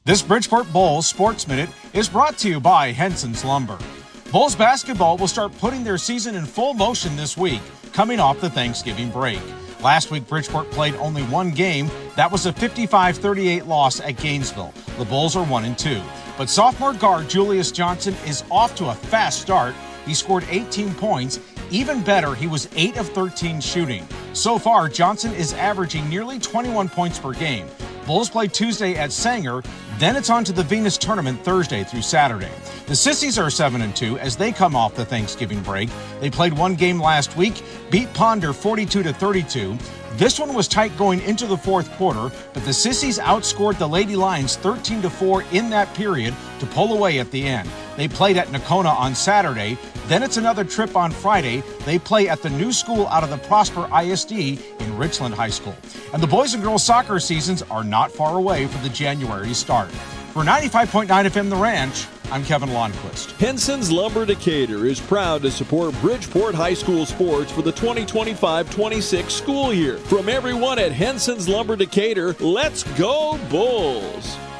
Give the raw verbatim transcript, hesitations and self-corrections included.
This Bridgeport Bulls Sports Minute is brought to you by Henson's Lumber. Bulls basketball will start putting their season in full motion this week, coming off the Thanksgiving break. Last week, Bridgeport played only one game. That was a fifty-five thirty-eight loss at Gainesville. The Bulls are one and two. But sophomore guard Julius Johnson is off to a fast start. He scored eighteen points. Even better, he was eight of thirteen shooting. So far, Johnson is averaging nearly twenty-one points per game. Bulls play Tuesday at Sanger, then it's on to the Venus Tournament Thursday through Saturday. The Sissies are seven and two as they come off the Thanksgiving break. They played one game last week, beat Ponder forty-two to thirty-two. This one was tight going into the fourth quarter, but the Sissies outscored the Lady Lions thirteen to four in that period to pull away at the end. They played at Nakona on Saturday. Then it's another trip on Friday. They play at the new school out of the Prosper I S D in Richland High School. And the boys and girls soccer seasons are not far away for the January start. For ninety-five point nine F M The Ranch, I'm Kevin Lonnquist. Henson's Lumber Decatur is proud to support Bridgeport High School sports for the twenty twenty-five twenty-six school year. From everyone at Henson's Lumber Decatur, let's go Bulls!